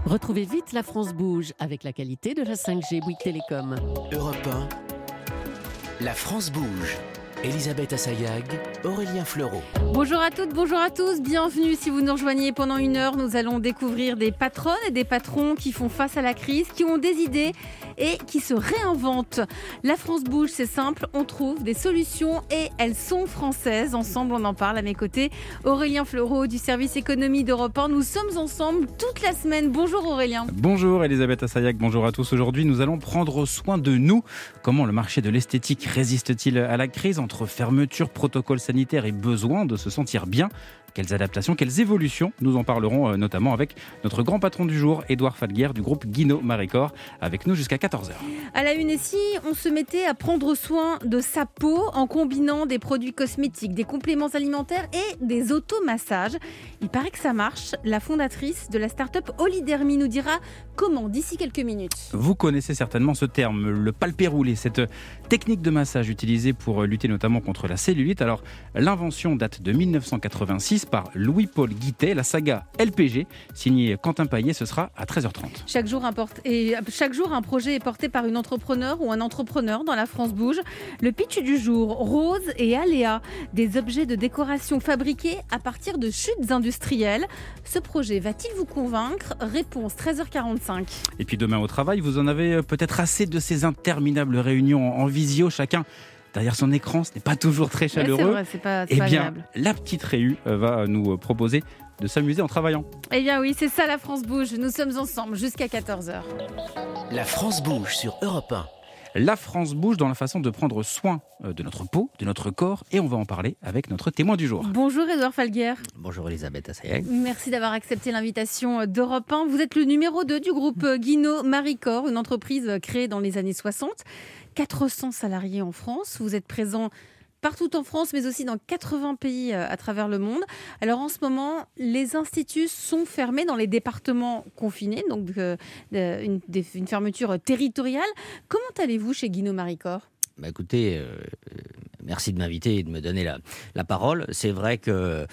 Retrouvez vite La France bouge avec la qualité de la 5G Bouygues Télécom. Europe 1, La France bouge. Elisabeth Assayag, Aurélien Fleureau. Bonjour à toutes, bonjour à tous, bienvenue si vous nous rejoignez pendant une heure. Nous allons découvrir des patronnes et des patrons qui font face à la crise, qui ont des idées et qui se réinventent. La France bouge, c'est simple, on trouve des solutions et elles sont françaises. Ensemble, on en parle à mes côtés. Aurélien Fleureau du service économie d'Europe 1. Nous sommes ensemble toute la semaine. Bonjour Aurélien. Bonjour Elisabeth Assayag, bonjour à tous. Aujourd'hui, nous allons prendre soin de nous. Comment le marché de l'esthétique résiste-t-il à la crise entre fermeture, protocole sanitaire et besoin de se sentir bien? Quelles adaptations, quelles évolutions? Nous en parlerons notamment avec notre grand patron du jour, Édouard Falguer du groupe Guinaud Maricor, avec nous jusqu'à 14h. À la une, et si on se mettait à prendre soin de sa peau en combinant des produits cosmétiques, des compléments alimentaires et des automassages? Il paraît que ça marche. La fondatrice de la start-up Olidermi nous dira comment d'ici quelques minutes. Vous connaissez certainement ce terme, le palpé roulé, cette technique de massage utilisée pour lutter notamment contre la cellulite. Alors, l'invention date de 1986 par Louis-Paul Guittet, la saga LPG, signée Quentin Paillet, ce sera à 13h30. Chaque jour, un projet est porté par une entrepreneur ou un entrepreneur dans la France bouge. Le pitch du jour, Rose et Aléa, des objets de décoration fabriqués à partir de chutes industrielles. Ce projet va-t-il vous convaincre? Réponse 13h45. Et puis demain au travail, vous en avez peut-être assez de ces interminables réunions en visio, chacun derrière son écran, ce n'est pas toujours très chaleureux. C'est vrai, c'est pas bien, agréable. La petite réu va nous proposer de s'amuser en travaillant. Eh bien oui, c'est ça la France bouge. Nous sommes ensemble jusqu'à 14h. La France bouge sur Europe 1. La France bouge dans la façon de prendre soin de notre peau, de notre corps, et on va en parler avec notre témoin du jour. Bonjour Édouard Falguer. Bonjour Elisabeth Assayag. Merci d'avoir accepté l'invitation d'Europe 1. Vous êtes le numéro 2 du groupe Guinaud Maricor, une entreprise créée dans les années 60. 400 salariés en France. Vous êtes présent partout en France, mais aussi dans 80 pays à travers le monde. Alors en ce moment, les instituts sont fermés dans les départements confinés, donc une fermeture territoriale. Comment allez-vous chez Guinaud Maricor ? Écoutez, merci de m'inviter et de me donner la parole. C'est vrai que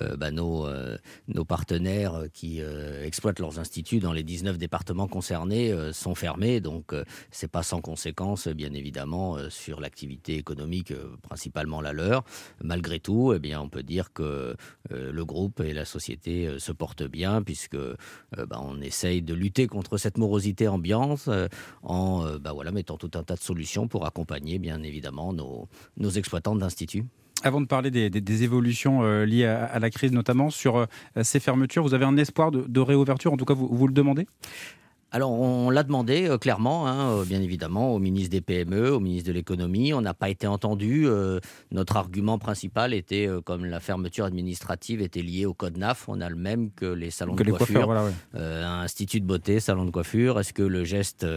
nos partenaires qui exploitent leurs instituts dans les 19 départements concernés sont fermés, donc c'est pas sans conséquence, bien évidemment, sur l'activité économique, principalement la leur. Malgré tout, eh bien, on peut dire que le groupe et la société se portent bien, puisque on essaye de lutter contre cette morosité ambiante en mettant tout un tas de solutions pour accompagner bien évidemment nos exploitants d'instituts. Avant de parler des évolutions liées à la crise, notamment sur ces fermetures, vous avez un espoir de réouverture, en tout cas vous le demandez ? Alors, on l'a demandé clairement, bien évidemment, au ministre des PME, au ministre de l'économie. On n'a pas été entendu. Notre argument principal était, comme la fermeture administrative était liée au code NAF, on a le même que les salons de coiffure. Voilà, ouais. Institut de beauté, salon de coiffure. Est-ce que le geste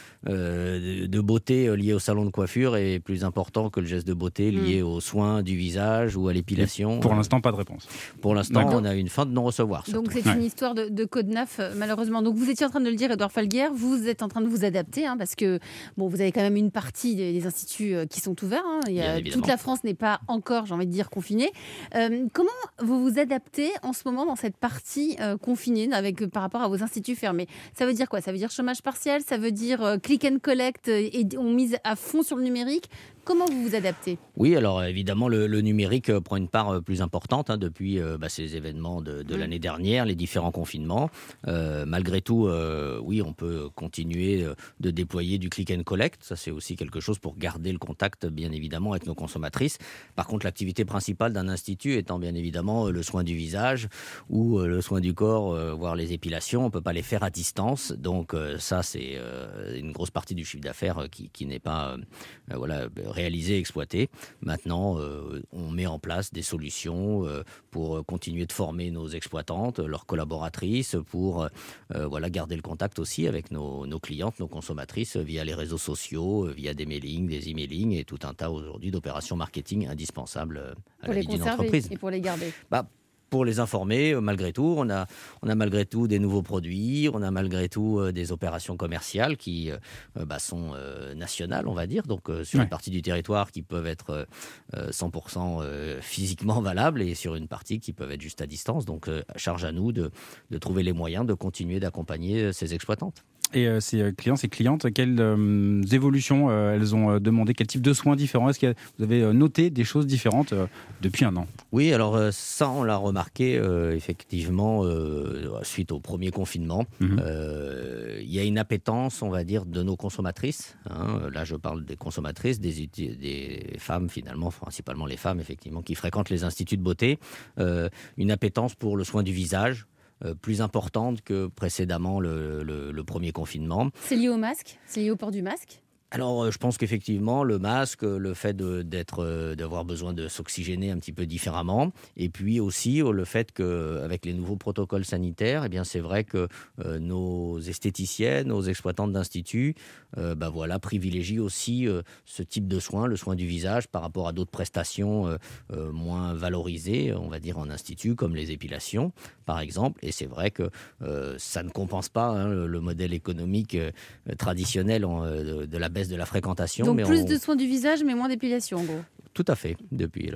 de beauté lié au salon de coiffure est plus important que le geste de beauté lié aux soins du visage ou à l'épilation? Et pour l'instant, pas de réponse. Pour l'instant, on a une fin de non-recevoir. Donc c'est une histoire de code NAF, malheureusement. Donc vous étiez en train de le dire, Édouard Falguer, vous êtes en train de vous adapter, parce que vous avez quand même une partie des instituts qui sont ouverts. Toute la France n'est pas encore, j'ai envie de dire, confinée. Comment vous vous adaptez en ce moment dans cette partie confinée par rapport à vos instituts fermés? Ça veut dire quoi? Ça veut dire chômage partiel? Ça veut dire click and collect et on mise à fond sur le numérique? Comment vous vous adaptez? Oui, alors évidemment, le numérique prend une part plus importante depuis ces événements de l'année dernière, les différents confinements. Malgré tout, oui, on peut continuer de déployer du click and collect. Ça, c'est aussi quelque chose pour garder le contact, bien évidemment, avec nos consommatrices. Par contre, l'activité principale d'un institut étant bien évidemment le soin du visage ou le soin du corps, voire les épilations, on ne peut pas les faire à distance. Donc ça, c'est une grosse partie du chiffre d'affaires qui n'est pas réalisé, exploité. Maintenant, on met en place des solutions pour continuer de former nos exploitantes, leurs collaboratrices, pour garder le contact aussi avec nos clientes, nos consommatrices via les réseaux sociaux, via des mailings, des emailing et tout un tas aujourd'hui d'opérations marketing indispensables à la vie d'une entreprise. Et pour les garder. pour les informer, malgré tout, on a malgré tout des nouveaux produits, on a malgré tout des opérations commerciales qui sont nationales, on va dire, donc sur une partie du territoire qui peuvent être 100% physiquement valables et sur une partie qui peuvent être juste à distance. Donc, charge à nous de trouver les moyens de continuer d'accompagner ces exploitantes. Et ces clients, ces clientes, quelles évolutions elles ont demandé? Quel type de soins différents? Est-ce que vous avez noté des choses différentes depuis un an? Oui, alors ça, on l'a remarqué effectivement suite au premier confinement. Il y a une appétence, on va dire, de nos consommatrices. Là, je parle des consommatrices, des femmes finalement, principalement les femmes, effectivement, qui fréquentent les instituts de beauté. Une appétence pour le soin du visage, plus importante que précédemment le premier confinement. C'est lié au masque? C'est lié au port du masque? Alors, je pense qu'effectivement, le masque, le fait d'avoir besoin de s'oxygéner un petit peu différemment, et puis aussi le fait qu'avec les nouveaux protocoles sanitaires, eh bien, c'est vrai que nos esthéticiennes, nos exploitantes d'instituts, privilégient aussi ce type de soins, le soin du visage, par rapport à d'autres prestations moins valorisées, on va dire, en institut, comme les épilations, par exemple. Et c'est vrai que ça ne compense pas le modèle économique traditionnel de la baisse de la fréquentation. Donc plus de soins du visage, mais moins d'épilation, en gros. Tout à fait, depuis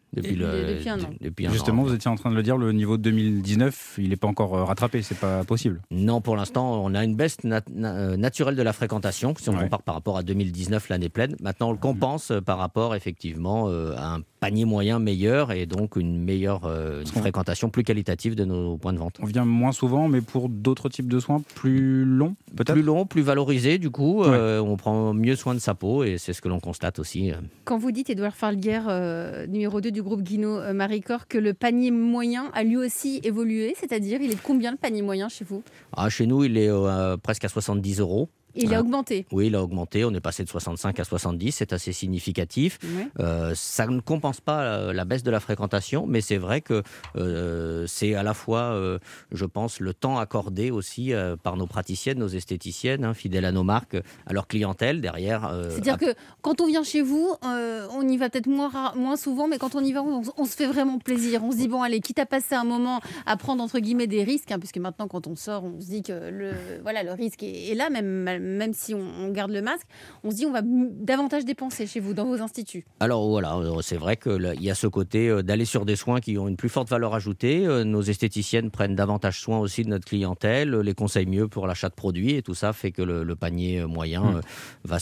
un an. Justement, vous étiez en train de le dire, le niveau de 2019, il n'est pas encore rattrapé, c'est pas possible. Non, pour l'instant, on a une baisse naturelle de la fréquentation, si on compare par rapport à 2019, l'année pleine. Maintenant, on le compense par rapport, effectivement, à un panier moyen meilleur et donc une meilleure une fréquentation plus qualitative de nos points de vente. On vient moins souvent, mais pour d'autres types de soins plus longs, peut-être? Plus longs, plus valorisés, du coup. On prend mieux soin de sa peau et c'est ce que l'on constate aussi. Quand vous dites, Édouard Falguer, numéro 2 du groupe Guinaud Maricor, que le panier moyen a lui aussi évolué, c'est-à-dire il est de combien le panier moyen chez vous? Chez nous, il est presque à 70 €. Il a augmenté. Oui, il a augmenté. On est passé de 65 à 70. C'est assez significatif. Oui. Ça ne compense pas la baisse de la fréquentation, mais c'est vrai que c'est à la fois, je pense, le temps accordé aussi par nos praticiennes, nos esthéticiennes, fidèles à nos marques, à leur clientèle derrière. C'est-à-dire que quand on vient chez vous, on y va peut-être moins souvent, mais quand on y va, on se fait vraiment plaisir. On se dit, bon, allez, quitte à passer un moment à prendre, entre guillemets, des risques, puisque maintenant, quand on sort, on se dit que le risque est là, même si on garde le masque, on se dit on va davantage dépenser chez vous, dans vos instituts. Alors voilà, c'est vrai qu'il y a ce côté d'aller sur des soins qui ont une plus forte valeur ajoutée. Nos esthéticiennes prennent davantage soin aussi de notre clientèle, les conseillent mieux pour l'achat de produits et tout ça fait que le panier moyen va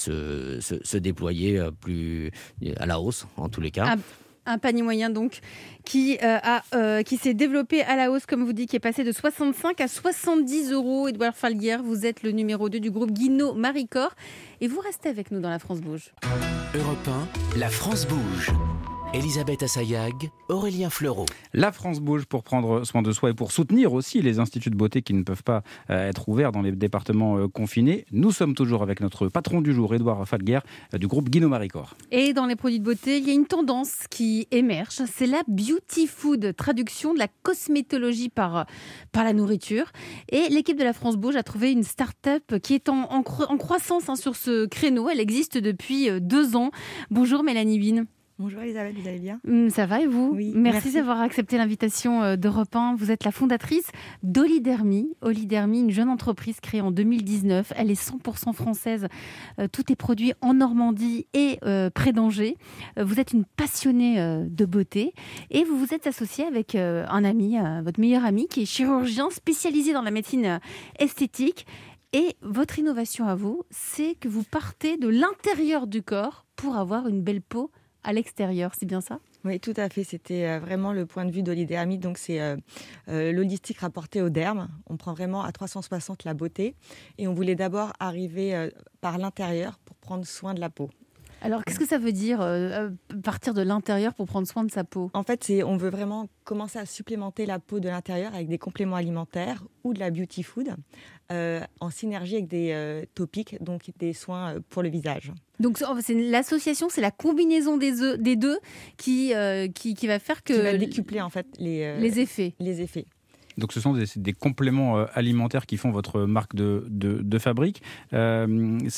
se déployer plus à la hausse en tous les cas. Un panier moyen donc qui s'est développé à la hausse, comme vous dites, qui est passé de 65 à 70 €. Édouard Falguer, vous êtes le numéro 2 du groupe Guinaud Maricor et vous restez avec nous dans La France Bouge. Europe 1, La France Bouge. Elisabeth Assayag, Aurélien Fleureau. La France bouge pour prendre soin de soi et pour soutenir aussi les instituts de beauté qui ne peuvent pas être ouverts dans les départements confinés. Nous sommes toujours avec notre patron du jour, Édouard Falguer, du groupe Guinaud Maricor. Et dans les produits de beauté, il y a une tendance qui émerge, c'est la beauty food, traduction de la cosmétologie par la nourriture. Et l'équipe de La France Bouge a trouvé une start-up qui est en croissance sur ce créneau. Elle existe depuis 2 ans. Bonjour Mélanie Bin. Bonjour Elisabeth, vous allez bien? Ça va et vous? Oui, merci d'avoir accepté l'invitation d'Europe 1. Vous êtes la fondatrice d'Olidermi. Olidermi, une jeune entreprise créée en 2019. Elle est 100% française. Tout est produit en Normandie et près d'Angers. Vous êtes une passionnée de beauté et vous vous êtes associée avec un ami, votre meilleur ami, qui est chirurgien spécialisé dans la médecine esthétique. Et votre innovation à vous, c'est que vous partez de l'intérieur du corps pour avoir une belle peau à l'extérieur, c'est bien ça? Oui, tout à fait. C'était vraiment le point de vue d'Olidermi. Donc, c'est l'holistique rapporté au derme. On prend vraiment à 360 la beauté. Et on voulait d'abord arriver par l'intérieur pour prendre soin de la peau. Alors, qu'est-ce que ça veut dire partir de l'intérieur pour prendre soin de sa peau? En fait, on veut vraiment commencer à supplémenter la peau de l'intérieur avec des compléments alimentaires ou de la beauty food en synergie avec des topiques, donc des soins pour le visage. Donc, c'est l'association, c'est la combinaison des deux qui va faire que... Qui va décupler en fait les effets. Les effets. Donc ce sont des compléments alimentaires qui font votre marque de fabrique. On peut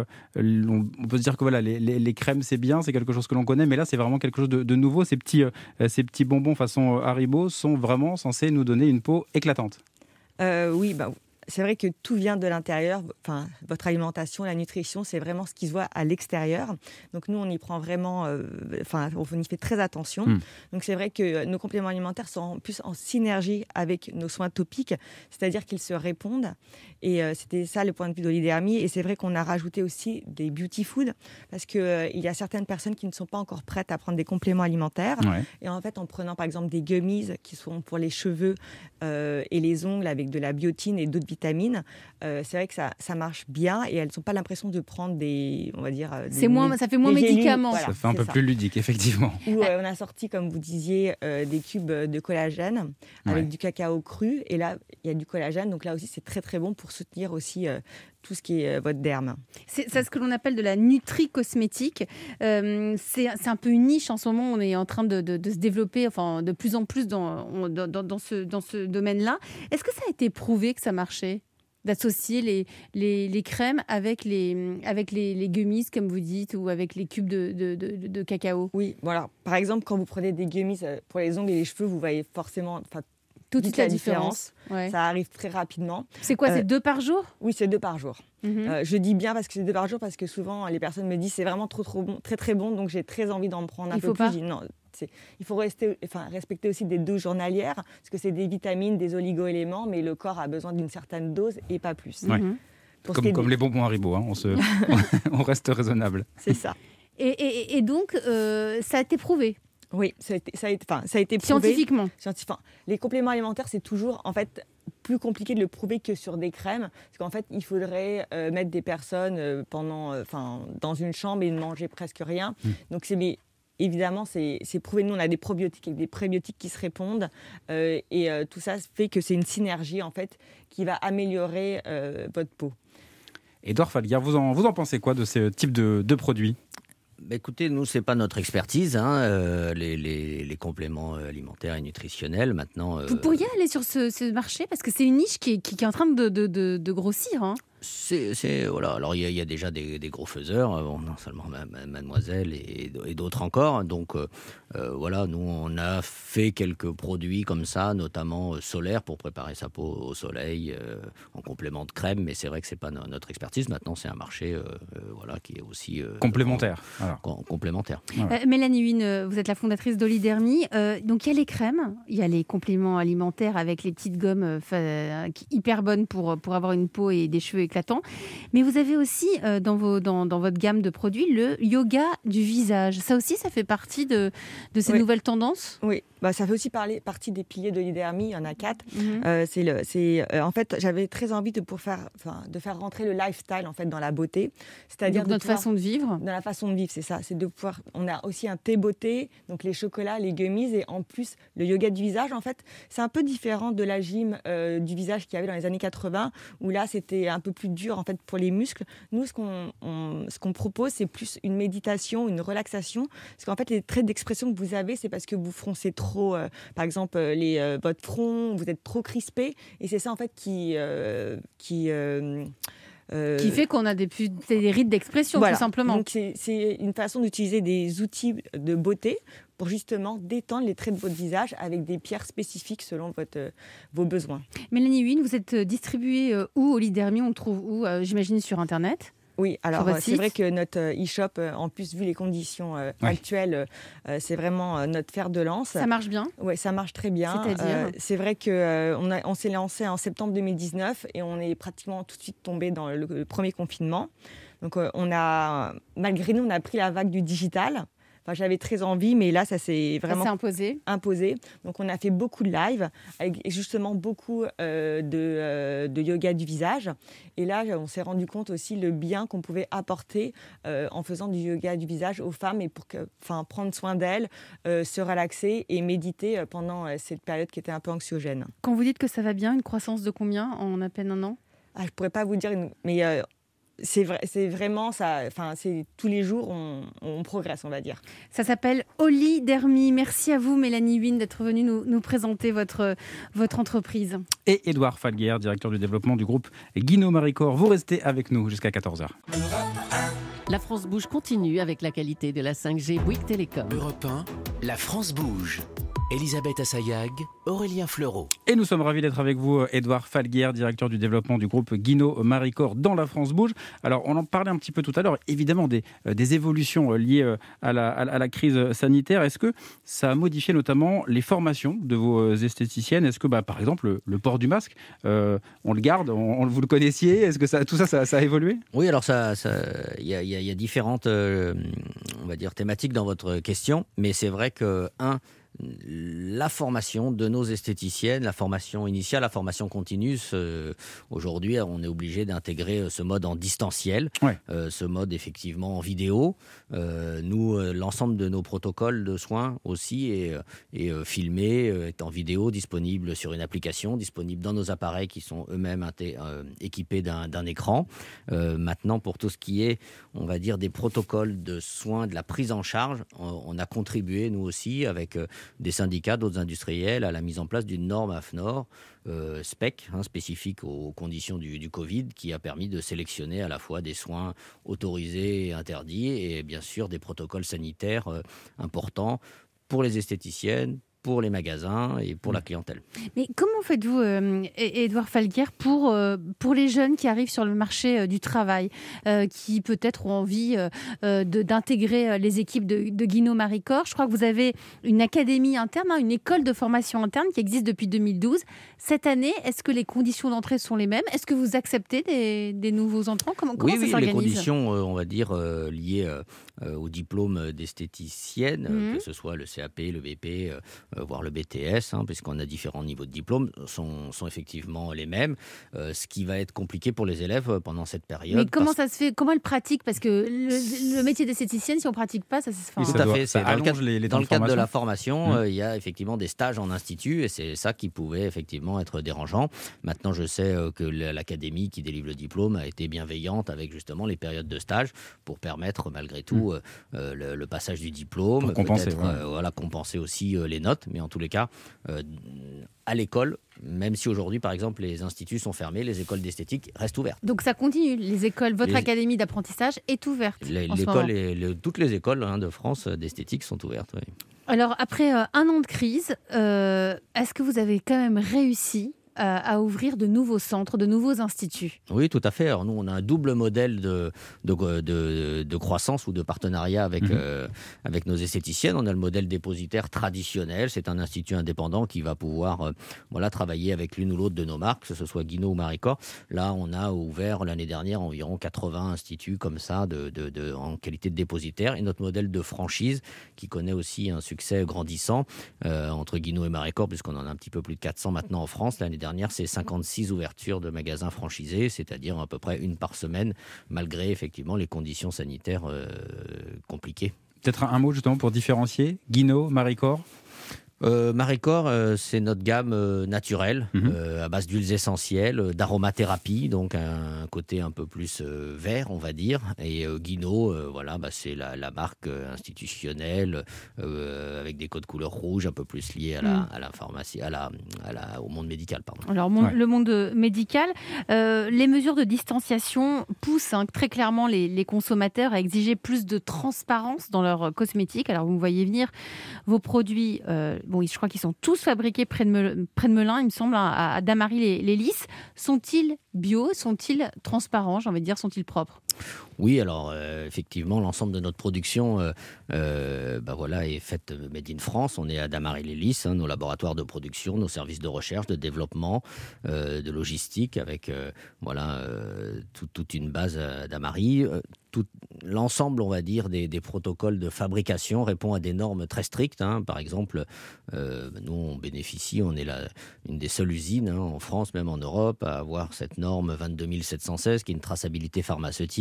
se dire que voilà, les crèmes c'est bien, c'est quelque chose que l'on connaît, mais là c'est vraiment quelque chose de nouveau. Ces petits bonbons façon Haribo sont vraiment censés nous donner une peau éclatante. Oui, c'est vrai que tout vient de l'intérieur. Enfin, votre alimentation, la nutrition, c'est vraiment ce qui se voit à l'extérieur. Donc nous, on y prend vraiment, on y fait très attention. Donc c'est vrai que nos compléments alimentaires sont plus en synergie avec nos soins topiques, c'est-à-dire qu'ils se répondent. Et c'était ça le point de vue d'Olidermi. Et c'est vrai qu'on a rajouté aussi des beauty food, parce que il y a certaines personnes qui ne sont pas encore prêtes à prendre des compléments alimentaires. Ouais. Et en fait, en prenant par exemple des gummies qui sont pour les cheveux et les ongles avec de la biotine et d'autres vitamines, c'est vrai que ça marche bien et elles n'ont pas l'impression de prendre on va dire... ça fait moins médicaments. Voilà, ça fait un peu plus ludique, effectivement. Où on a sorti, comme vous disiez, des cubes de collagène avec du cacao cru. Et là, il y a du collagène. Donc là aussi, c'est très, très bon pour soutenir aussi tout ce qui est votre derme. C'est ce que l'on appelle de la nutri-cosmétique. C'est un peu une niche en ce moment. On est en train de se développer de plus en plus dans ce domaine-là. Est-ce que ça a été prouvé que ça marchait d'associer les crèmes avec les gummies, comme vous dites, ou avec les cubes de cacao? Oui, voilà. Par exemple, quand vous prenez des gummies pour les ongles et les cheveux, vous voyez forcément... toute la différence. Ouais. Ça arrive très rapidement. C'est quoi, c'est 2 par jour? Oui, c'est 2 par jour. Je dis bien parce que c'est 2 par jour, parce que souvent les personnes me disent c'est vraiment trop bon, très très bon, donc j'ai très envie d'en prendre un peu plus. Non, il faut respecter aussi des doses journalières, parce que c'est des vitamines, des oligo-éléments, mais le corps a besoin d'une certaine dose et pas plus. Ouais. Comme les bonbons Haribo, hein, on reste raisonnable. C'est ça. Et donc, ça a été prouvé? Oui, ça a été prouvé. Scientifiquement. Les compléments alimentaires, c'est toujours en fait plus compliqué de le prouver que sur des crèmes, parce qu'en fait, il faudrait mettre des personnes dans une chambre et ne manger presque rien. Donc évidemment, c'est prouvé. Nous, on a des probiotiques et des prébiotiques qui se répondent, et tout ça fait que c'est une synergie en fait qui va améliorer votre peau. Édouard Falguière, vous en pensez quoi de ce type de produits ? Écoutez, nous, c'est pas notre expertise, les compléments alimentaires et nutritionnels. Maintenant, vous pourriez aller sur ce marché, parce que c'est une niche qui est en train de grossir. Hein. Voilà. Alors, il y a déjà des gros faiseurs, non seulement Mademoiselle et d'autres encore. Donc, voilà, nous, on a fait quelques produits comme ça, notamment solaires, pour préparer sa peau au soleil, en complément de crème. Mais c'est vrai que c'est pas notre expertise. Maintenant, c'est un marché qui est aussi... complémentaire. Complémentaire. Ouais. Mélanie Huynh, vous êtes la fondatrice d'Olidermi. Donc, il y a les crèmes, il y a les compléments alimentaires avec les petites gommes hyper bonnes pour avoir une peau et des cheveux éclatants. Mais vous avez aussi dans votre gamme de produits le yoga du visage. Ça aussi, ça fait partie de ces nouvelles tendances? Oui, ça fait aussi partie des piliers de l'Olidermi. Il y en a 4. En fait, j'avais très envie de faire rentrer le lifestyle en fait dans la beauté, c'est-à-dire donc notre façon de vivre. Dans la façon de vivre, c'est ça. C'est de pouvoir. On a aussi un thé beauté, donc les chocolats, les gummies, et en plus le yoga du visage. En fait, c'est un peu différent de la gym du visage qu'il y avait dans les années 80, où là c'était un peu plus dur en fait pour les muscles. Nous, ce qu'on propose, c'est plus une méditation, une relaxation, parce qu'en fait les traits d'expression que vous avez, c'est parce que vous froncez trop, par exemple votre front, vous êtes trop crispé, et c'est ça en fait qui fait qu'on a des rides d'expression, tout simplement. Donc c'est une façon d'utiliser des outils de beauté pour justement détendre les traits de votre visage avec des pierres spécifiques selon vos besoins. Mélanie Huynh, vous êtes distribuée où, Olidermi? On le trouve où? J'imagine sur Internet? Oui, alors c'est vrai que notre e-shop, en plus, vu les conditions actuelles, c'est vraiment notre fer de lance. Ça marche bien? Oui, ça marche très bien. C'est-à-dire c'est vrai qu'on s'est lancé en septembre 2019 et on est pratiquement tout de suite tombé dans le premier confinement. Donc malgré nous, on a pris la vague du digital. J'avais très envie, mais là, ça s'est vraiment imposé. Donc, on a fait beaucoup de live, avec justement beaucoup de yoga du visage. Et là, on s'est rendu compte aussi le bien qu'on pouvait apporter en faisant du yoga du visage aux femmes, et pour prendre soin d'elles, se relaxer et méditer pendant cette période qui était un peu anxiogène. Quand vous dites que ça va bien, une croissance de combien en à peine un an? Je ne pourrais pas vous dire, mais c'est vraiment ça. Enfin, c'est tous les jours on progresse, on va dire. Ça s'appelle Olidermie. Merci à vous, Mélanie Huynh, d'être venue nous présenter votre entreprise. Et Édouard Falguière, directeur du développement du groupe Guinot Maricor. Vous restez avec nous jusqu'à 14h. La France bouge continue avec la qualité de la 5G Bouygues Télécom. Europe 1, la France bouge. Elisabeth Assayag, Aurélien Fleureau. Et nous sommes ravis d'être avec vous, Édouard Falguière, directeur du développement du groupe Guinot Maricor dans la France bouge. Alors, on en parlait un petit peu tout à l'heure, évidemment, des évolutions liées à la crise sanitaire. Est-ce que ça a modifié notamment les formations de vos esthéticiennes ? Est-ce que, par exemple, le port du masque, on le garde, vous le connaissiez ? Est-ce que tout ça a évolué ? Oui, alors il y a différentes on va dire, thématiques dans votre question, mais c'est vrai que, la formation de nos esthéticiennes, la formation initiale, la formation continue, aujourd'hui, on est obligé d'intégrer ce mode en distanciel, ce mode effectivement en vidéo. L'ensemble de nos protocoles de soins aussi est filmé, est en vidéo, disponible sur une application, disponible dans nos appareils qui sont eux-mêmes équipés d'un écran. Maintenant, pour tout ce qui est, on va dire, des protocoles de soins, de la prise en charge, on a contribué, nous aussi, avec des syndicats, d'autres industriels, à la mise en place d'une norme AFNOR spec, spécifique aux conditions du Covid, qui a permis de sélectionner à la fois des soins autorisés et interdits, et bien sûr des protocoles sanitaires importants pour les esthéticiennes, pour les magasins et pour la clientèle. Mais comment faites-vous, Édouard Falguière, pour les jeunes qui arrivent sur le marché du travail, qui peut-être ont envie d'intégrer les équipes de Guinot Maricor ? Je crois que vous avez une académie interne, une école de formation interne qui existe depuis 2012. Cette année, est-ce que les conditions d'entrée sont les mêmes ? Est-ce que vous acceptez des nouveaux entrants ? Comment ça s'organise ? Les conditions, on va dire, liées au diplôme d'esthéticienne, que ce soit le CAP, le BP, voire le BTS, puisqu'on a différents niveaux de diplôme, sont effectivement les mêmes. Ce qui va être compliqué pour les élèves pendant cette période. Mais comment ça se fait ? Comment elles pratiquent ? Parce que le métier d'esthéticienne, si on ne pratique pas, ça se fait. Tout à fait. C'est dans le cadre de la formation, Mmh. il y a effectivement des stages en institut, et c'est ça qui pouvait effectivement être dérangeant. Maintenant, je sais que l'académie qui délivre le diplôme a été bienveillante avec justement les périodes de stage pour permettre malgré tout le passage du diplôme, pour compenser, compenser aussi les notes. Mais en tous les cas, à l'école, même si aujourd'hui, par exemple, les instituts sont fermés, les écoles d'esthétique restent ouvertes. Donc ça continue, les écoles, votre académie d'apprentissage est ouverte toutes les écoles de France d'esthétique sont ouvertes. Oui. Alors après un an de crise, est-ce que vous avez quand même réussi à ouvrir de nouveaux centres, de nouveaux instituts? Oui, tout à fait. Alors nous, on a un double modèle de croissance ou de partenariat avec nos esthéticiennes. On a le modèle dépositaire traditionnel. C'est un institut indépendant qui va pouvoir travailler avec l'une ou l'autre de nos marques, que ce soit Guinot ou Maricor. Là, on a ouvert l'année dernière environ 80 instituts comme ça en qualité de dépositaire. Et notre modèle de franchise, qui connaît aussi un succès grandissant entre Guinot et Maricor, puisqu'on en a un petit peu plus de 400 maintenant en France. L'année dernière, c'est 56 ouvertures de magasins franchisés, c'est-à-dire à peu près une par semaine, malgré effectivement les conditions sanitaires compliquées. Peut-être un mot justement pour différencier Guinot, Maricor. Maricor, c'est notre gamme naturelle, à base d'huiles essentielles, d'aromathérapie, donc un côté un peu plus vert, on va dire. Et Guinot, c'est la marque institutionnelle, avec des codes couleur rouge, un peu plus liés à la pharmacie, au monde médical. Pardon. Alors, le monde médical, les mesures de distanciation poussent très clairement les consommateurs à exiger plus de transparence dans leurs cosmétiques. Alors, vous me voyez venir, vos produits... je crois qu'ils sont tous fabriqués près de Melun, il me semble, à Damary-les-Lys. Sont-ils bio ? Sont-ils transparents ? J'ai envie de dire, sont-ils propres ? Oui, alors effectivement, l'ensemble de notre production est faite made in France. On est à Damary-les-Lys, nos laboratoires de production, nos services de recherche, de développement, de logistique, avec toute une base à Damary. L'ensemble, on va dire, des protocoles de fabrication répond à des normes très strictes. Par exemple, nous, on est une des seules usines en France, même en Europe, à avoir cette norme 22 716, qui est une traçabilité pharmaceutique,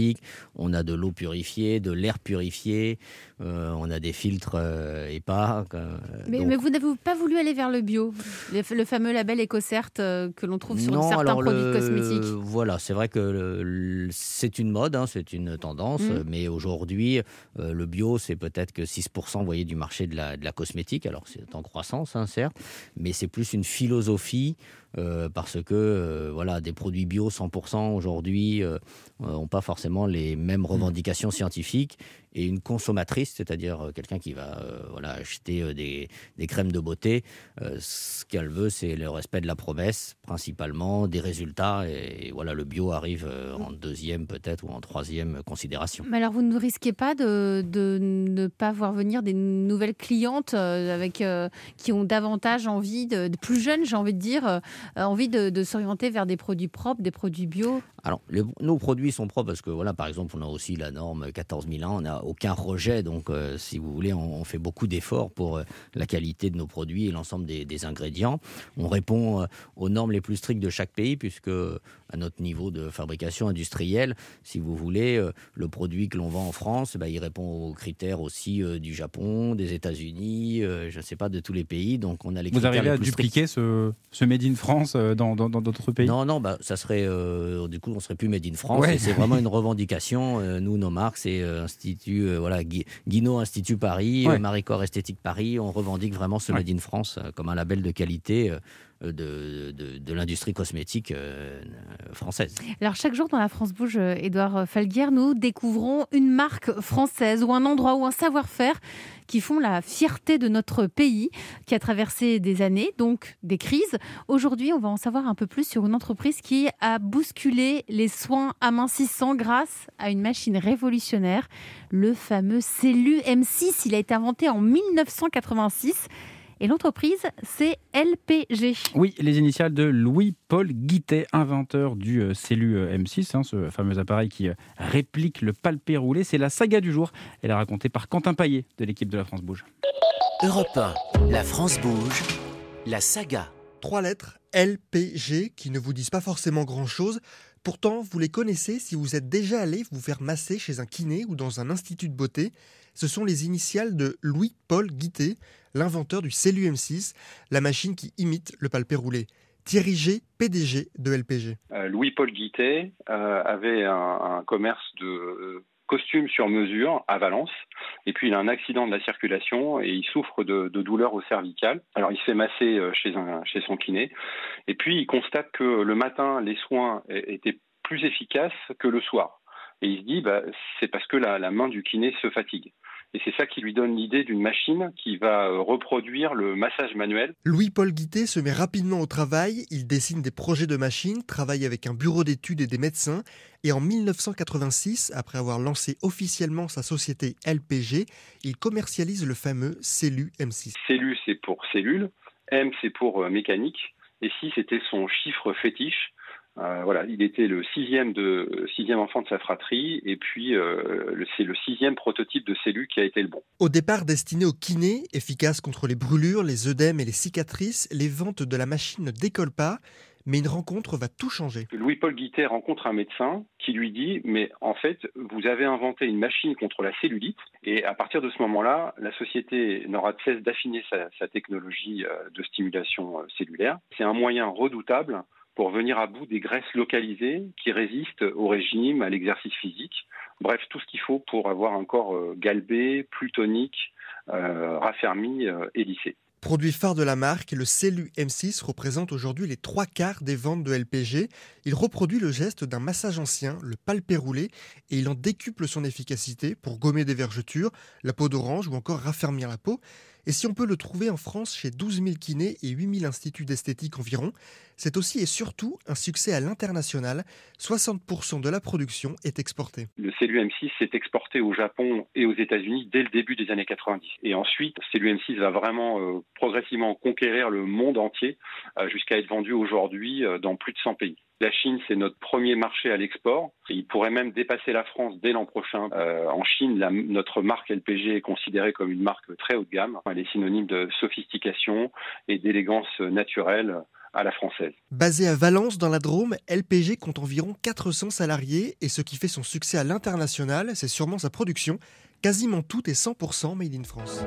synthétique, on a de l'eau purifiée, de l'air purifié, on a des filtres EPA. Mais vous n'avez pas voulu aller vers le bio, le fameux label EcoCert que l'on trouve sur certains produits cosmétiques? Voilà, c'est vrai que c'est une mode, c'est une tendance, mais aujourd'hui, le bio, c'est peut-être que 6% vous voyez, du marché de la cosmétique. Alors, c'est en croissance, certes, mais c'est plus une philosophie parce que des produits bio 100% aujourd'hui n'ont pas forcément les mêmes revendications scientifiques. Et une consommatrice, c'est-à-dire quelqu'un qui va acheter des crèmes de beauté, ce qu'elle veut, c'est le respect de la promesse, principalement des résultats. Et voilà, le bio arrive en deuxième peut-être ou en troisième considération. Mais alors, vous ne risquez pas de ne pas voir venir des nouvelles clientes qui ont davantage envie, de plus jeunes, j'ai envie de dire, envie de s'orienter vers des produits propres, des produits bio? Alors, nos produits sont propres parce que, par exemple, on a aussi la norme 14001, on n'a aucun rejet. Donc, si vous voulez, on fait beaucoup d'efforts pour la qualité de nos produits et l'ensemble des ingrédients. On répond aux normes les plus strictes de chaque pays puisque, à notre niveau de fabrication industrielle, si vous voulez, le produit que l'on vend en France, il répond aux critères aussi du Japon, des États-Unis, je ne sais pas, de tous les pays. Donc, on a les critères. Vous arrivez à dupliquer ce Made in France dans d'autres pays? Non, ça serait du coup, on serait plus Made in France. Ouais. C'est vraiment une revendication. Nous, nos marques, c'est Institut, Guinaud Institut Paris, Maricor Esthétique Paris. On revendique vraiment ce Made in France comme un label de qualité de l'industrie cosmétique française. Alors chaque jour dans la France Bouge, Édouard Falguière, nous découvrons une marque française ou un endroit ou un savoir-faire qui font la fierté de notre pays, qui a traversé des années, donc des crises. Aujourd'hui, on va en savoir un peu plus sur une entreprise qui a bousculé les soins amincissants grâce à une machine révolutionnaire, le fameux Cellu M6. Il a été inventé en 1986. Et l'entreprise, c'est LPG. Oui, les initiales de Louis-Paul Guittet, inventeur du Cellu M6, ce fameux appareil qui réplique le palpé roulé. C'est la saga du jour. Elle est racontée par Quentin Paillet de l'équipe de La France Bouge. Europe 1, La France Bouge, la saga. 3 lettres, LPG, qui ne vous disent pas forcément grand-chose. Pourtant, vous les connaissez si vous êtes déjà allé vous faire masser chez un kiné ou dans un institut de beauté. Ce sont les initiales de Louis-Paul Guittet, l'inventeur du Cellu M6, la machine qui imite le palpé roulé. Thierry G, PDG de LPG. Louis-Paul Guittet avait un commerce de costumes sur mesure à Valence. Et puis il a un accident de la circulation et il souffre de douleurs au cervical. Alors il se fait masser chez son kiné. Et puis il constate que le matin, les soins étaient plus efficaces que le soir. Et il se dit, c'est parce que la main du kiné se fatigue. Et c'est ça qui lui donne l'idée d'une machine qui va reproduire le massage manuel. Louis-Paul Guittet se met rapidement au travail. Il dessine des projets de machines, travaille avec un bureau d'études et des médecins. Et en 1986, après avoir lancé officiellement sa société LPG, il commercialise le fameux Cellu M6. Cellu, c'est pour cellule. M, c'est pour mécanique. Et 6, c'était son chiffre fétiche. Il était le sixième enfant de sa fratrie et puis c'est le 6e prototype de Cellu qui a été le bon. Au départ destiné aux kinés, efficace contre les brûlures, les œdèmes et les cicatrices, les ventes de la machine ne décollent pas, mais une rencontre va tout changer. Louis-Paul Guittet rencontre un médecin qui lui dit « mais en fait, vous avez inventé une machine contre la cellulite et à partir de ce moment-là, la société n'aura de cesse d'affiner sa technologie de stimulation cellulaire. C'est un moyen redoutable pour venir à bout des graisses localisées qui résistent au régime, à l'exercice physique. Bref, tout ce qu'il faut pour avoir un corps galbé, plus tonique, raffermi et lissé. Produit phare de la marque, le Cellu M6 représente aujourd'hui les 3/4 des ventes de LPG. Il reproduit le geste d'un massage ancien, le palpé roulé, et il en décuple son efficacité pour gommer des vergetures, la peau d'orange ou encore raffermir la peau. Et si on peut le trouver en France chez 12 000 kinés et 8 000 instituts d'esthétique environ, c'est aussi et surtout un succès à l'international. 60% de la production est exportée. Le Cellu M6 s'est exporté au Japon et aux États-Unis dès le début des années 90. Et ensuite, Cellu M6 va vraiment progressivement conquérir le monde entier jusqu'à être vendu aujourd'hui dans plus de 100 pays. La Chine, c'est notre premier marché à l'export. Il pourrait même dépasser la France dès l'an prochain. En Chine, notre marque LPG est considérée comme une marque très haut de gamme. Elle est synonyme de sophistication et d'élégance naturelle à la française. Basé à Valence, dans la Drôme, LPG compte environ 400 salariés et ce qui fait son succès à l'international, c'est sûrement sa production. Quasiment tout est 100% made in France.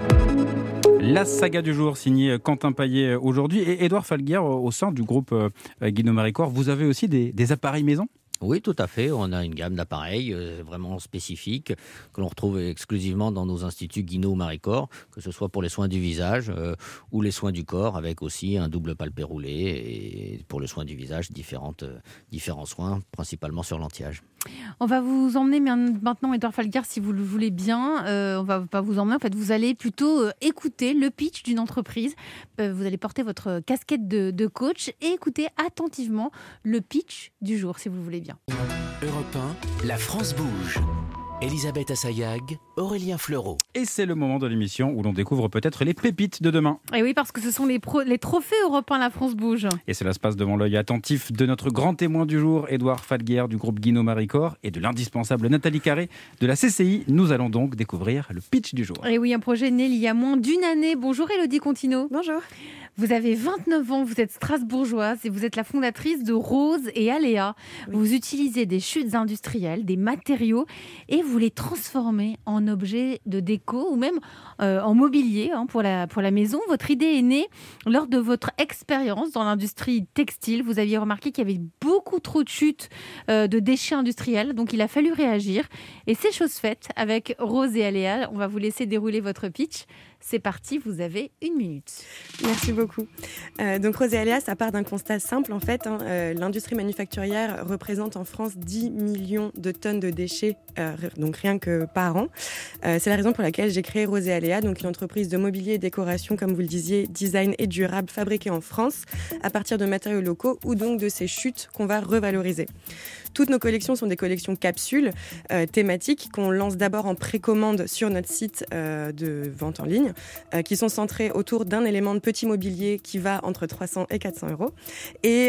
La saga du jour, signée Quentin Paillet aujourd'hui et Édouard Falguière au sein du groupe Guinot Maricourt. Vous avez aussi des appareils maison ? Oui, tout à fait. On a une gamme d'appareils vraiment spécifiques que l'on retrouve exclusivement dans nos instituts Guinot ou Maricourt, que ce soit pour les soins du visage ou les soins du corps, avec aussi un double palpé roulé et pour le soin du visage, différents soins, principalement sur l'anti-âge. On va vous emmener maintenant, Édouard Falguière, si vous le voulez bien. On va pas vous emmener. En fait, vous allez plutôt écouter le pitch d'une entreprise. Vous allez porter votre casquette de coach et écouter attentivement le pitch du jour, si vous le voulez bien. Europe 1, la France bouge. Elisabeth Assayag, Aurélien Fleureau. Et c'est le moment de l'émission où l'on découvre peut-être les pépites de demain. Et oui, parce que ce sont les trophées européens La France bouge. Et cela se passe devant l'œil attentif de notre grand témoin du jour, Édouard Falguière du groupe Guinot Maricourt et de l'indispensable Nathalie Carré de la CCI. Nous allons donc découvrir le pitch du jour. Et oui, un projet né il y a moins d'une année. Bonjour Élodie Contino. Bonjour. Vous avez 29 ans, vous êtes strasbourgeoise et vous êtes la fondatrice de Rose et Aléa. Oui. Vous utilisez des chutes industrielles, des matériaux et vous les transformez en objets de déco ou même en mobilier pour la maison. Votre idée est née lors de votre expérience dans l'industrie textile. Vous aviez remarqué qu'il y avait beaucoup trop de chutes de déchets industriels, donc il a fallu réagir. Et c'est chose faite avec Rose et Aléa. On va vous laisser dérouler votre pitch. C'est parti, vous avez 1 minute. Merci beaucoup. Donc Rose et Aléa, ça part d'un constat simple en fait. L'industrie manufacturière représente en France 10 millions de tonnes de déchets, donc rien que par an. C'est la raison pour laquelle j'ai créé Rose et Aléa, donc une entreprise de mobilier et décoration, comme vous le disiez, design et durable, fabriquée en France à partir de matériaux locaux ou donc de ces chutes qu'on va revaloriser. Toutes nos collections sont des collections capsules thématiques qu'on lance d'abord en précommande sur notre site de vente en ligne, qui sont centrées autour d'un élément de petit mobilier qui va entre 300 et 400 euros et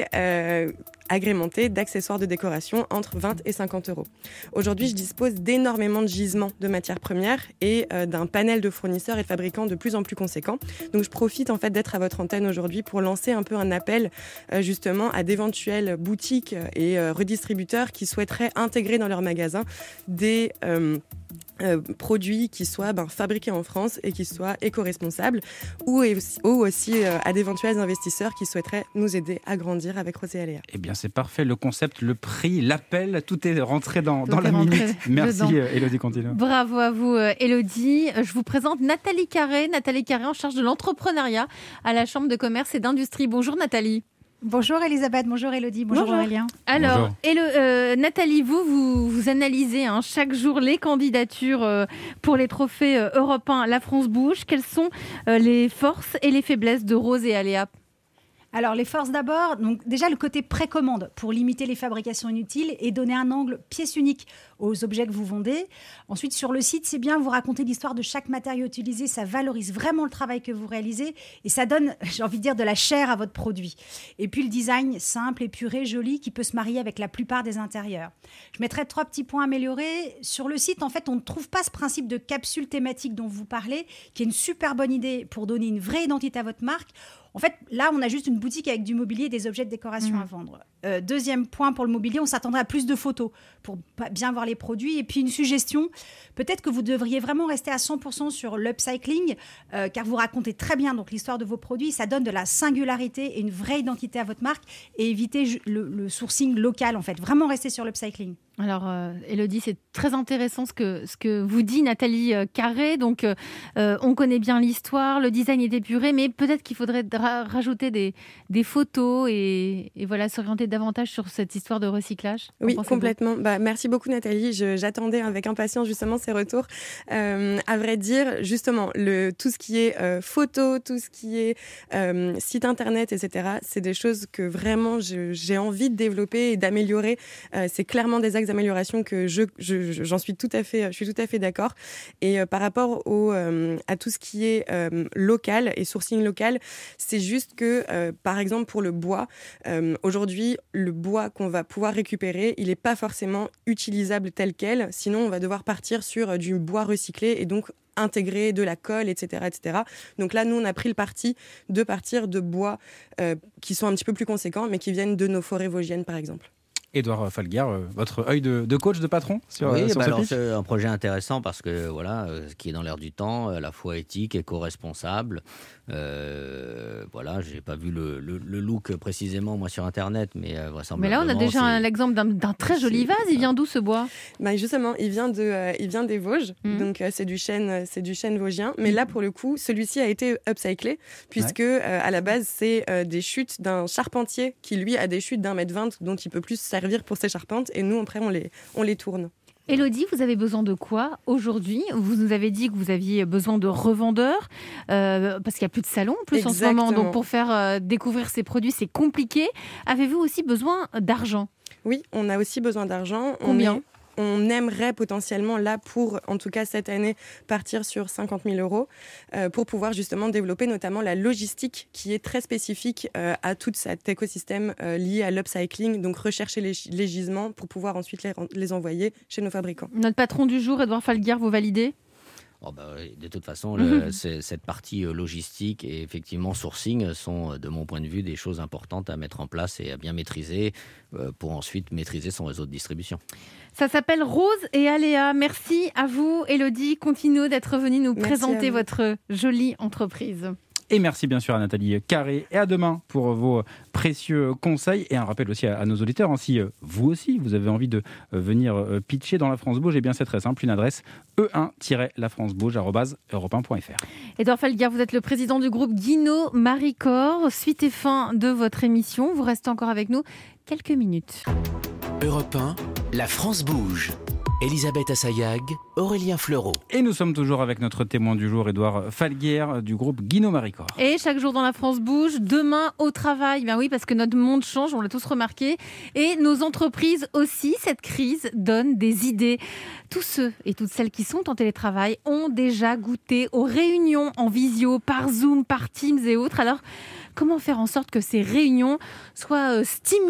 agrémenté d'accessoires de décoration entre 20 et 50 euros. Aujourd'hui, je dispose d'énormément de gisements de matières premières et d'un panel de fournisseurs et de fabricants de plus en plus conséquent. Donc, je profite en fait d'être à votre antenne aujourd'hui pour lancer un peu un appel justement à d'éventuelles boutiques et redistributeurs qui souhaiteraient intégrer dans leur magasin des produits qui soient fabriqués en France et qui soient éco-responsables ou aussi à d'éventuels investisseurs qui souhaiteraient nous aider à grandir avec Rose et Aléa. Eh bien, c'est parfait. Le concept, le prix, l'appel, tout est rentré dans la minute. Merci, Élodie Contino. Bravo à vous, Élodie. Je vous présente Nathalie Carré. Nathalie Carré en charge de l'entrepreneuriat à la Chambre de commerce et d'industrie. Bonjour, Nathalie. Bonjour Elisabeth, bonjour Élodie, bonjour Aurélien. Alors, Nathalie, vous analysez chaque jour les candidatures pour les trophées européens La France bouge. Quelles sont les forces et les faiblesses de Rose et Aléa ? Alors, les forces d'abord, donc déjà le côté précommande pour limiter les fabrications inutiles et donner un angle pièce unique aux objets que vous vendez. Ensuite, sur le site, c'est bien, vous racontez l'histoire de chaque matériau utilisé, ça valorise vraiment le travail que vous réalisez et ça donne, j'ai envie de dire, de la chair à votre produit. Et puis le design simple, épuré, joli, qui peut se marier avec la plupart des intérieurs. Je mettrai 3 petits points améliorés. Sur le site, en fait, on ne trouve pas ce principe de capsule thématique dont vous parlez, qui est une super bonne idée pour donner une vraie identité à votre marque. En fait, là, on a juste une boutique avec du mobilier et des objets de décoration à vendre. Deuxième point pour le mobilier, on s'attendrait à plus de photos pour bien voir les produits. Et puis une suggestion, peut-être que vous devriez vraiment rester à 100% sur l'upcycling, car vous racontez très bien donc, l'histoire de vos produits. Ça donne de la singularité et une vraie identité à votre marque et éviter le sourcing local, en fait. Vraiment rester sur l'upcycling. Alors, Élodie, c'est très intéressant ce que vous dit Nathalie Carré. Donc, on connaît bien l'histoire, le design est épuré, mais peut-être qu'il faudrait rajouter des photos et voilà, s'orienter davantage sur cette histoire de recyclage. Oui, complètement. Merci beaucoup, Nathalie. J'attendais avec impatience justement ces retours. À vrai dire, justement, tout ce qui est photos, tout ce qui est site internet, etc., c'est des choses que vraiment j'ai envie de développer et d'améliorer. C'est clairement des axes des améliorations que j'en suis tout à fait d'accord. Et par rapport à tout ce qui est local et sourcing local, c'est juste que, par exemple, pour le bois, aujourd'hui, le bois qu'on va pouvoir récupérer, il n'est pas forcément utilisable tel quel. Sinon, on va devoir partir sur du bois recyclé et donc intégrer de la colle, etc., etc. Donc là, nous, on a pris le parti de partir de bois qui sont un petit peu plus conséquents, mais qui viennent de nos forêts vosgiennes, par exemple. Édouard Falguier, votre œil de coach, de patron sur c'est un projet intéressant parce que qui est dans l'air du temps, à la fois éthique, éco-responsable. J'ai pas vu le look précisément moi sur internet, mais vraisemblablement. Mais là, on a déjà l'exemple d'un très joli vase. Il vient d'où ce bois ? Justement, il vient des Vosges, donc c'est du chêne vosgien. Mais là, pour le coup, celui-ci a été upcyclé puisque à la base, c'est des chutes d'un charpentier qui lui a des chutes d'1,20 m dont il peut plus servir pour ses charpentes, et nous après on les tourne. Élodie, vous avez besoin de quoi aujourd'hui ? Vous nous avez dit que vous aviez besoin de revendeurs parce qu'il n'y a plus de salon en plus. Exactement. En ce moment, donc pour faire découvrir ces produits c'est compliqué. Avez-vous aussi besoin d'argent ? Oui, on a aussi besoin d'argent. Combien ? On aimerait potentiellement, là, pour, en tout cas cette année, partir sur 50 000 € pour pouvoir justement développer notamment la logistique qui est très spécifique à tout cet écosystème lié à l'upcycling, donc rechercher les gisements pour pouvoir ensuite les envoyer chez nos fabricants. Notre patron du jour, Édouard Falguier, vous validez ? De toute façon, cette partie logistique et effectivement sourcing sont, de mon point de vue, des choses importantes à mettre en place et à bien maîtriser pour ensuite maîtriser son réseau de distribution. Ça s'appelle Rose et Aléa. Merci à vous, Élodie. Continuez d'être venue nous présenter votre jolie entreprise. Et merci bien sûr à Nathalie Carré et à demain pour vos précieux conseils. Et un rappel aussi à nos auditeurs, si vous aussi vous avez envie de venir pitcher dans la France Bouge, bien c'est très simple, une adresse e1-lafrancebouge@europe1.fr. Édouard Falguier, vous êtes le président du groupe Guino Maricor. Suite et fin de votre émission, vous restez encore avec nous quelques minutes. Europe 1, la France Bouge. Elisabeth Assayag, Aurélien Fleureau. Et nous sommes toujours avec notre témoin du jour, Édouard Falguier, du groupe Guino Maricor. Et chaque jour dans la France Bouge, demain au travail. Ben oui, parce que notre monde change, on l'a tous remarqué. Et nos entreprises aussi. Cette crise donne des idées. Tous ceux et toutes celles qui sont en télétravail ont déjà goûté aux réunions en visio, par Zoom, par Teams et autres. Alors, comment faire en sorte que ces réunions soient stimulantes ?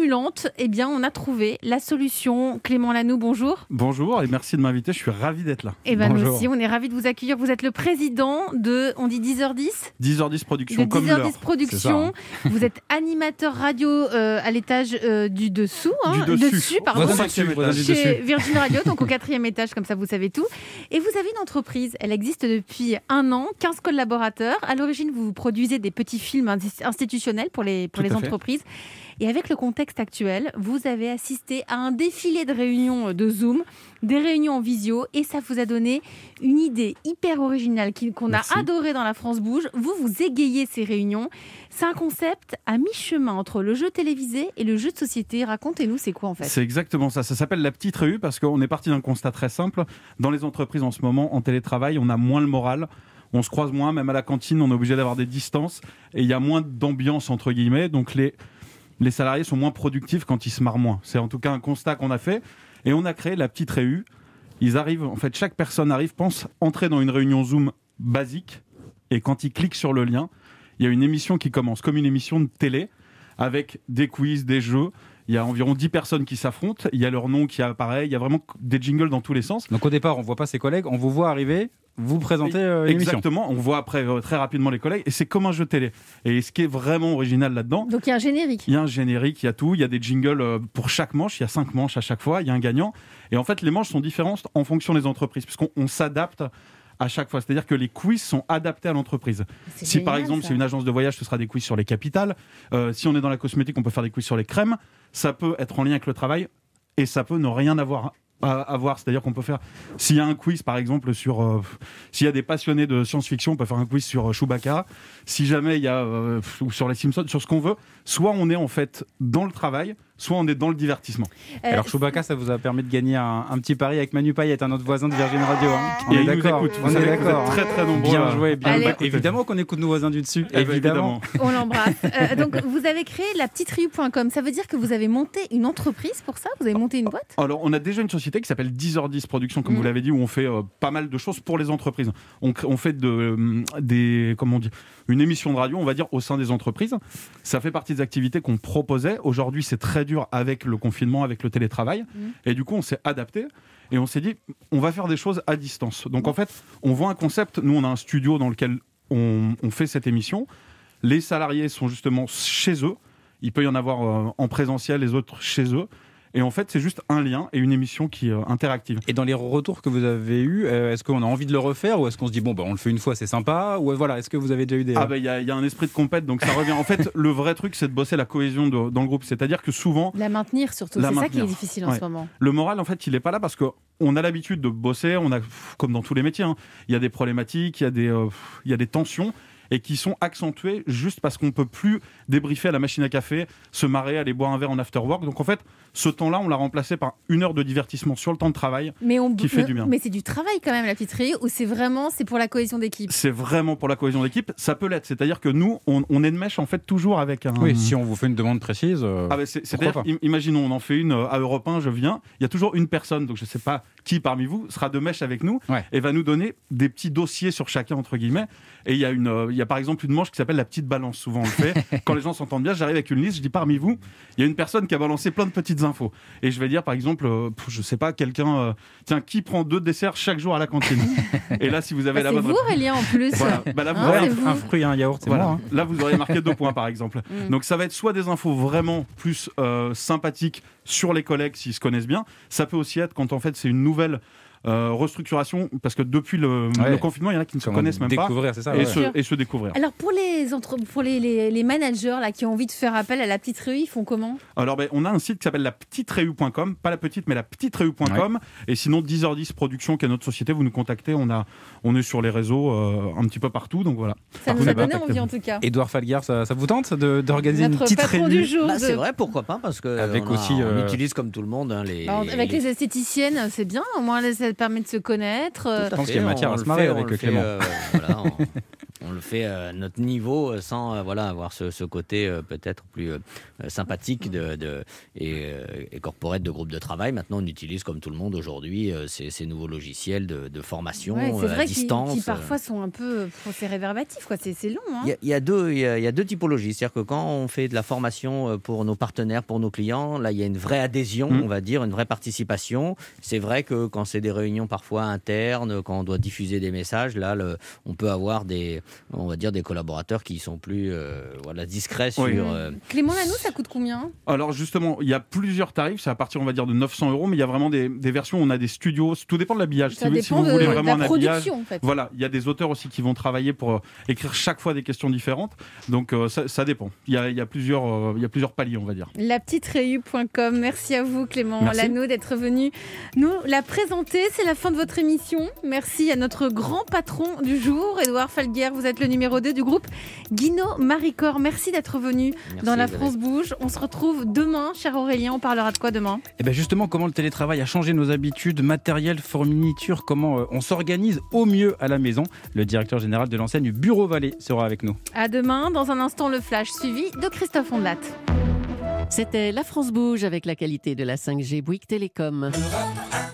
Eh bien, on a trouvé la solution. Clément Lanoux, bonjour. Bonjour et merci de m'inviter, je suis ravi d'être là. Et bien nous aussi, on est ravis de vous accueillir. Vous êtes le président de, on dit 10h10 10h10 Productions, de comme 10h10 l'heure. Productions. Vous êtes animateur radio à l'étage du dessous. Dessus, pardon. Chez Virgin Radio, donc au 4e étage, comme ça vous savez tout. Et vous avez une entreprise, elle existe depuis 1 an, 15 collaborateurs. À l'origine, vous produisez des petits films institutionnels pour les entreprises. Et avec le contexte actuel, vous avez assisté à un défilé de réunions de Zoom, des réunions en visio, et ça vous a donné une idée hyper originale qu'on a adorée dans la France Bouge. Vous égayez ces réunions. C'est un concept à mi-chemin entre le jeu télévisé et le jeu de société. Racontez-nous, c'est quoi en fait ? C'est exactement ça. Ça s'appelle la petite réu parce qu'on est parti d'un constat très simple. Dans les entreprises en ce moment, en télétravail, on a moins le moral. On se croise moins, même à la cantine, on est obligé d'avoir des distances et il y a moins d'ambiance entre guillemets. Donc les salariés sont moins productifs quand ils se marrent moins. C'est en tout cas un constat qu'on a fait et on a créé la petite réu. Ils arrivent, en fait, chaque personne pense entrer dans une réunion Zoom basique et quand ils cliquent sur le lien, il y a une émission qui commence comme une émission de télé avec des quiz, des jeux. Il y a environ 10 personnes qui s'affrontent. Il y a leur nom qui apparaît. Il y a vraiment des jingles dans tous les sens. Donc au départ, on ne voit pas ses collègues, on vous voit arriver. Vous présentez l'émission. Exactement, on voit après très rapidement les collègues et c'est comme un jeu télé. Et ce qui est vraiment original là-dedans... Donc il y a un générique. Il y a un générique, il y a tout, il y a des jingles pour chaque manche, il y a 5 manches à chaque fois, il y a un gagnant. Et en fait, les manches sont différentes en fonction des entreprises, puisqu'on s'adapte à chaque fois. C'est-à-dire que les quiz sont adaptés à l'entreprise. Si par exemple, c'est une agence de voyage, ce sera des quiz sur les capitales. Si on est dans la cosmétique, on peut faire des quiz sur les crèmes. Ça peut être en lien avec le travail et ça peut ne rien avoir à voir, c'est-à-dire qu'on peut faire, s'il y a un quiz par exemple sur s'il y a des passionnés de science-fiction, on peut faire un quiz sur Chewbacca, si jamais il y a ou sur les Simpsons, sur ce qu'on veut, soit on est en fait dans le travail, soit on est dans le divertissement. Alors Chewbacca, ça vous a permis de gagner un petit pari avec Manu Payet, un autre voisin de Virgin Radio. Et il nous écoute. Vous savez que vous êtes très très nombreux. Bien joué, bien Allez. joué. Évidemment qu'on écoute nos voisins du dessus. Évidemment. On l'embrasse. Donc, vous avez créé la petitetriu.com. Ça veut dire que vous avez monté une entreprise pour ça ? Vous avez monté une boîte ? Alors, on a déjà une société qui s'appelle 10h10 Productions, comme vous l'avez dit, où on fait pas mal de choses pour les entreprises. On fait une émission de radio, on va dire, au sein des entreprises. Ça fait partie des activités qu'on proposait. Aujourd'hui, c'est très dur avec le confinement, avec le télétravail. Et du coup, on s'est adapté. Et on s'est dit, on va faire des choses à distance. Donc en fait, on voit un concept. Nous, on a un studio dans lequel on fait cette émission. Les salariés sont justement chez eux. Il peut y en avoir en présentiel, les autres chez eux. Et en fait, c'est juste un lien et une émission qui est interactive. Et dans les retours que vous avez eus, est-ce qu'on a envie de le refaire ou est-ce qu'on se dit, on le fait une fois, c'est sympa ? Ou voilà, est-ce que vous avez déjà eu des... Il y a un esprit de compète, donc ça revient. En fait, le vrai truc, c'est de bosser la cohésion dans le groupe. C'est-à-dire que souvent... La maintenir surtout, c'est ça qui est difficile en ce moment. Le moral, en fait, il n'est pas là parce qu'on a l'habitude de bosser, comme dans tous les métiers, il y a des problématiques, il y a des tensions, et qui sont accentuées juste parce qu'on ne peut plus débriefer à la machine à café, se marrer, aller boire un verre en after work. Donc en fait, ce temps-là, on l'a remplacé par 1 heure de divertissement sur le temps de travail qui fait du bien. Mais c'est du travail quand même, la petiterie, ou c'est pour la cohésion d'équipe ? C'est vraiment pour la cohésion d'équipe. Ça peut l'être. C'est-à-dire que nous, on est de mèche en fait toujours avec un... Oui, si on vous fait une demande précise, c'est-à-dire, imaginons, on en fait une à Europe 1, je viens, il y a toujours une personne, donc je ne sais pas qui parmi vous sera de mèche avec nous et va nous donner des petits dossiers sur chacun, entre guillemets. Et il y a par exemple une manche qui s'appelle la petite balance. Souvent on le fait. Quand les gens s'entendent bien, j'arrive avec une liste, je dis parmi vous, il y a une personne qui a balancé plein de petites infos. Et je vais dire par exemple, je sais pas, quelqu'un, qui prend 2 desserts chaque jour à la cantine. Et là, si vous avez la bonne... C'est vous, Aurélien, en plus. Voilà. Là, vous aurez un fruit et un yaourt, c'est moi. Là, vous auriez marqué 2 points, par exemple. Donc ça va être soit des infos vraiment plus sympathiques sur les collègues s'ils se connaissent bien. Ça peut aussi être quand en fait c'est une nouvelle restructuration, parce que depuis le confinement, il y en a qui ne se connaissent même pas, c'est ça, et se découvrir. Alors pour les managers là, qui ont envie de faire appel à la petite réu, ils font comment ? Alors on a un site qui s'appelle lapetiteréu.com, pas la petite mais lapetiteréu.com, et sinon 10h10 Productions, qui est notre société, vous nous contactez, on est sur les réseaux un petit peu partout, donc voilà. Ça nous a donné envie en tout cas. Édouard Falguière, ça vous tente d'organiser une petite réunion du jour C'est vrai, pourquoi pas, parce que on utilise comme tout le monde avec les esthéticiennes, c'est bien, au moins ça permet de se connaître. Je pense qu'il y a matière à se marrer avec Clément. On le fait à notre niveau sans avoir ce côté peut-être plus sympathique et corporate de groupe de travail. Maintenant, on utilise comme tout le monde aujourd'hui ces nouveaux logiciels de formation à distance. Qui parfois sont un peu c'est réverbatif, quoi. C'est long. Hein. Il y a deux typologies. C'est-à-dire que quand on fait de la formation pour nos partenaires, pour nos clients, là, il y a une vraie adhésion, on va dire, une vraie participation. C'est vrai que quand c'est des réunions parfois internes, quand on doit diffuser des messages, là, on peut avoir des collaborateurs qui sont plus discrets sur... Clément Lanoux, ça coûte combien ? Alors justement, il y a plusieurs tarifs, c'est à partir, on va dire, de 900 €, mais il y a vraiment des versions, on a des studios, tout dépend de l'habillage. Si vous voulez vraiment un habillage, en fait. Voilà, il y a des auteurs aussi qui vont travailler pour écrire chaque fois des questions différentes, donc ça dépend. Il y a plusieurs paliers, on va dire. Lapetiteréu.com, merci à vous Clément Lanoux d'être venu nous la présenter. C'est la fin de votre émission. Merci à notre grand patron du jour, Édouard Falguière. Vous êtes le numéro 2 du groupe Guinaud Maricor. Merci d'être venu dans La France Bouge. On se retrouve demain, cher Aurélien. On parlera de quoi demain ? Justement, comment le télétravail a changé nos habitudes, matériel, fourniture, comment on s'organise au mieux à la maison. Le directeur général de l'enseigne Bureau Vallée sera avec nous. À demain, dans un instant, le flash suivi de Christophe Ondelat. C'était La France Bouge avec la qualité de la 5G Bouygues Télécom.